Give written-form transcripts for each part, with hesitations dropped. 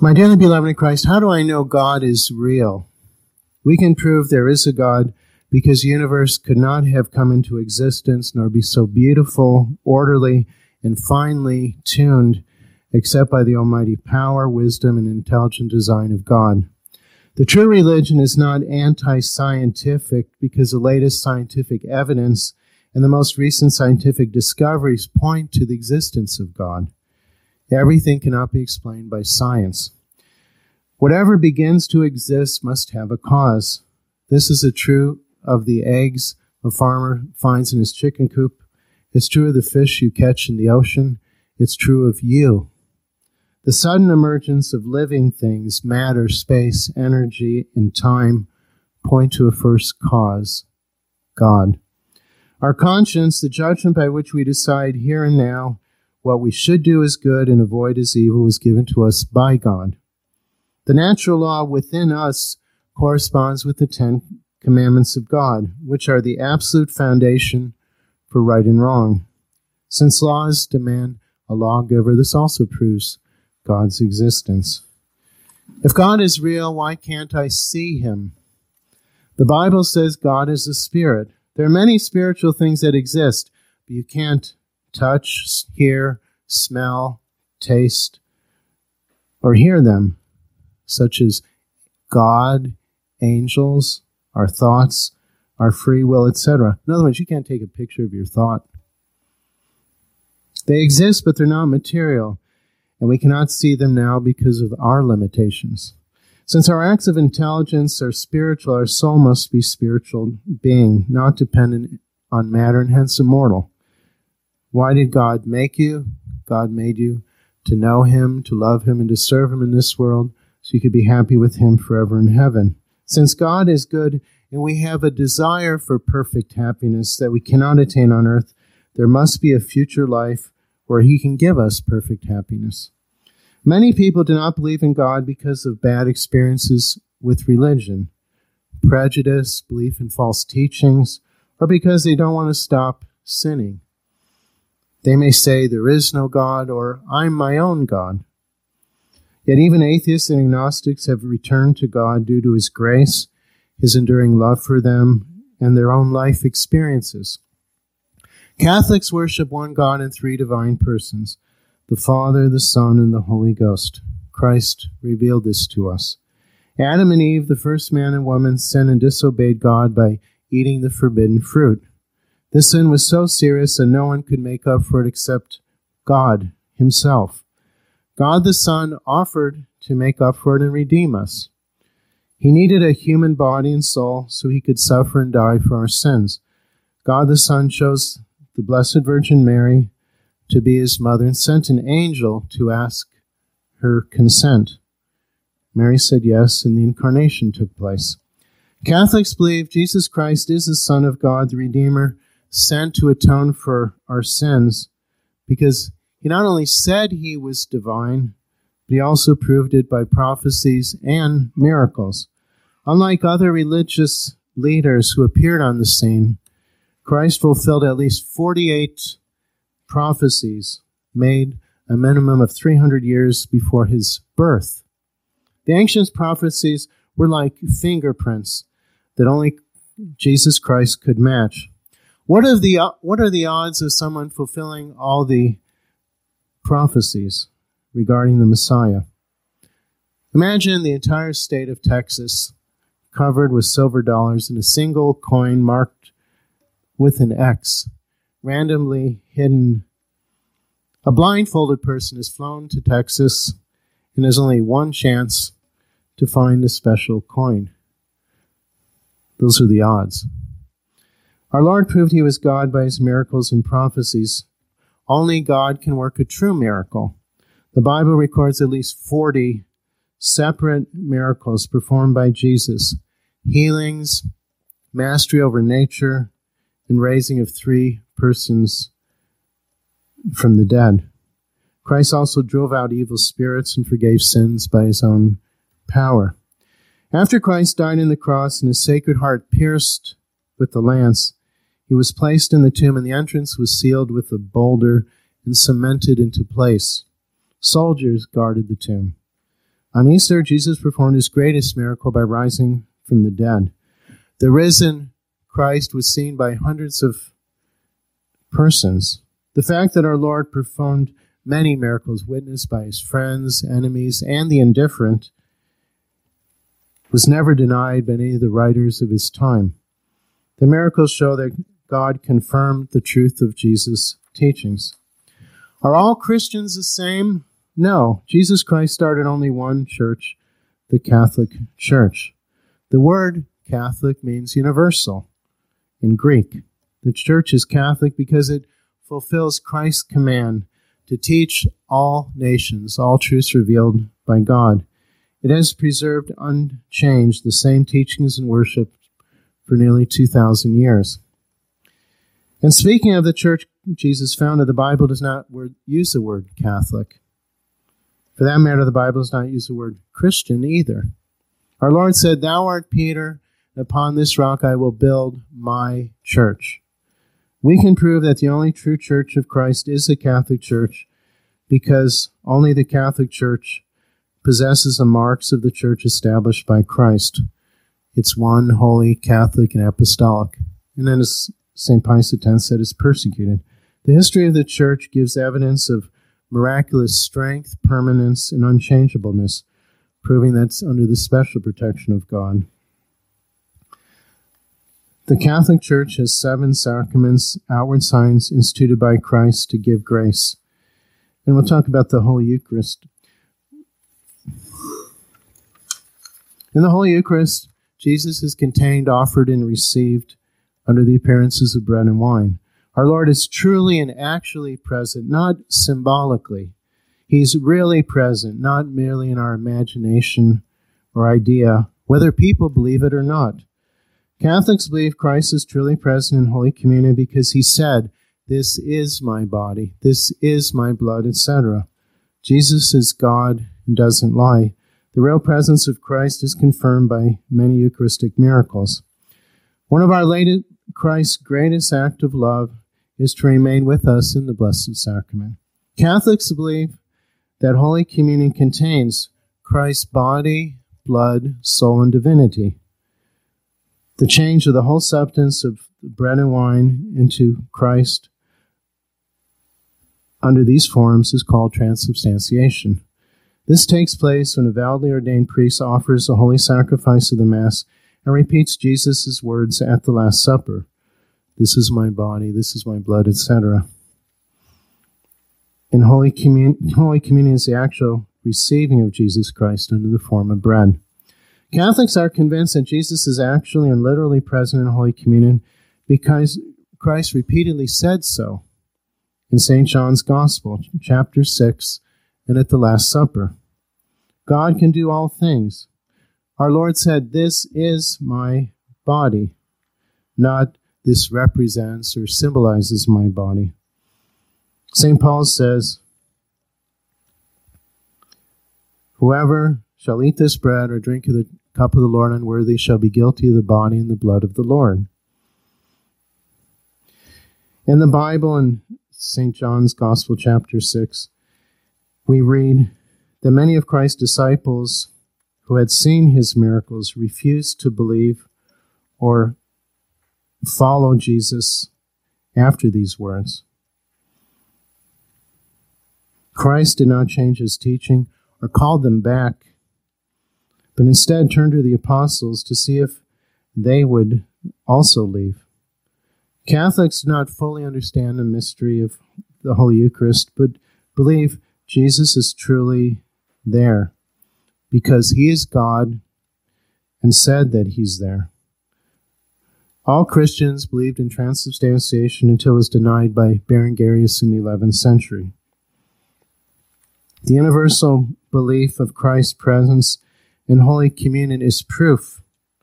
My dearly beloved in Christ, how do I know God is real? We can prove there is a God because the universe could not have come into existence nor be so beautiful, orderly, and finely tuned except by the almighty power, wisdom, and intelligent design of God. The true religion is not anti-scientific because the latest scientific evidence and the most recent scientific discoveries point to the existence of God. Everything cannot be explained by science. Whatever begins to exist must have a cause. This is true of the eggs a farmer finds in his chicken coop. It's true of the fish you catch in the ocean. It's true of you. The sudden emergence of living things, matter, space, energy, and time, point to a first cause, God. Our conscience, the judgment by which we decide here and now what we should do as good and avoid as evil, was given to us by God. The natural law within us corresponds with the 10 commandments of God, which are the absolute foundation for right and wrong. Since laws demand a lawgiver, this also proves God's existence. If God is real, why can't I see him? The Bible says God is a spirit. There are many spiritual things that exist, but you can't touch, hear, smell, taste, or hear them, such as God, angels, our thoughts, our free will, etc. In other words, you can't take a picture of your thought. They exist, but they're not material, and we cannot see them now because of our limitations. Since our acts of intelligence are spiritual, our soul must be spiritual being, not dependent on matter and hence immortal. Why did God make you? God made you to know him, to love him, and to serve him in this world so you could be happy with him forever in heaven. Since God is good and we have a desire for perfect happiness that we cannot attain on earth, there must be a future life where he can give us perfect happiness. Many people do not believe in God because of bad experiences with religion, prejudice, belief in false teachings, or because they don't want to stop sinning. They may say, there is no God, or I'm my own God. Yet even atheists and agnostics have returned to God due to his grace, his enduring love for them, and their own life experiences. Catholics worship one God in 3 divine persons, the Father, the Son, and the Holy Ghost. Christ revealed this to us. Adam and Eve, the first man and woman, sinned and disobeyed God by eating the forbidden fruit. This sin was so serious that no one could make up for it except God himself. God the Son offered to make up for it and redeem us. He needed a human body and soul so he could suffer and die for our sins. God the Son chose the Blessed Virgin Mary to be his mother and sent an angel to ask her consent. Mary said yes, and the incarnation took place. Catholics believe Jesus Christ is the Son of God, the Redeemer, sent to atone for our sins, because he not only said he was divine, but he also proved it by prophecies and miracles. Unlike other religious leaders who appeared on the scene, Christ fulfilled at least 48 prophecies made a minimum of 300 years before his birth. The ancient prophecies were like fingerprints that only Jesus Christ could match. What are the odds of someone fulfilling all the prophecies regarding the Messiah? Imagine the entire state of Texas covered with silver dollars and a single coin marked with an X, randomly hidden. A blindfolded person is flown to Texas and has only one chance to find a special coin. Those are the odds. Our Lord proved he was God by his miracles and prophecies. Only God can work a true miracle. The Bible records at least 40 separate miracles performed by Jesus: healings, mastery over nature, and raising of 3 persons from the dead. Christ also drove out evil spirits and forgave sins by his own power. After Christ died on the cross and his sacred heart pierced with the lance, he was placed in the tomb, and the entrance was sealed with a boulder and cemented into place. Soldiers guarded the tomb. On Easter, Jesus performed his greatest miracle by rising from the dead. The risen Christ was seen by hundreds of persons. The fact that our Lord performed many miracles witnessed by his friends, enemies, and the indifferent was never denied by any of the writers of his time. The miracles show that God confirmed the truth of Jesus' teachings. Are all Christians the same? No. Jesus Christ started only one church, the Catholic Church. The word Catholic means universal in Greek. The church is Catholic because it fulfills Christ's command to teach all nations, all truths revealed by God. It has preserved unchanged the same teachings and worship for nearly 2,000 years. And speaking of the church Jesus founded, the Bible does not use the word Catholic. For that matter, the Bible does not use the word Christian either. Our Lord said, "Thou art Peter, and upon this rock I will build my church." We can prove that the only true church of Christ is the Catholic Church because only the Catholic Church possesses the marks of the church established by Christ. It's one, holy, Catholic, and apostolic. And then, as St. Pius X said, it's persecuted. The history of the church gives evidence of miraculous strength, permanence, and unchangeableness, proving that it's under the special protection of God. The Catholic Church has 7 sacraments, outward signs instituted by Christ to give grace. And we'll talk about the Holy Eucharist. In the Holy Eucharist, Jesus is contained, offered, and received under the appearances of bread and wine. Our Lord is truly and actually present, not symbolically. He's really present, not merely in our imagination or idea, whether people believe it or not. Catholics believe Christ is truly present in Holy Communion because he said, "This is my body, this is my blood," etc. Jesus is God and doesn't lie. The real presence of Christ is confirmed by many Eucharistic miracles. One of our Christ's greatest act of love is to remain with us in the Blessed Sacrament. Catholics believe that Holy Communion contains Christ's body, blood, soul, and divinity. The change of the whole substance of bread and wine into Christ under these forms is called transubstantiation. This takes place when a validly ordained priest offers the holy sacrifice of the Mass and repeats Jesus' words at the Last Supper. "This is my body, this is my blood," etc. In Holy Communion is the actual receiving of Jesus Christ under the form of bread. Catholics are convinced that Jesus is actually and literally present in Holy Communion because Christ repeatedly said so in St. John's Gospel, chapter 6, and at the Last Supper. God can do all things. Our Lord said, "This is my body," not "this represents or symbolizes my body." St. Paul says, "Whoever shall eat this bread or drink of the cup of the Lord unworthy shall be guilty of the body and the blood of the Lord." In the Bible, in St. John's Gospel, chapter 6, we read that many of Christ's disciples who had seen his miracles refused to believe or follow Jesus after these words. Christ did not change his teaching or call them back, but instead turned to the apostles to see if they would also leave. Catholics do not fully understand the mystery of the Holy Eucharist, but believe Jesus is truly there because he is God and said that he's there. All Christians believed in transubstantiation until it was denied by Berengarius in the 11th century. The universal belief of Christ's presence in Holy Communion is proof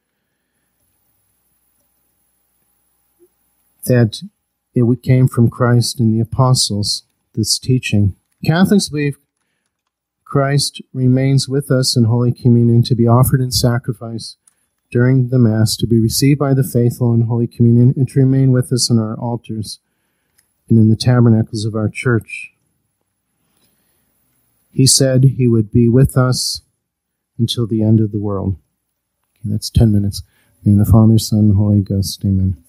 that it came from Christ and the apostles, this teaching. Catholics believe Christ remains with us in Holy Communion to be offered in sacrifice during the Mass, to be received by the faithful in Holy Communion, and to remain with us on our altars and in the tabernacles of our church. He said he would be with us until the end of the world. Okay, that's 10 minutes. In the Father, Son, and Holy Ghost. Amen.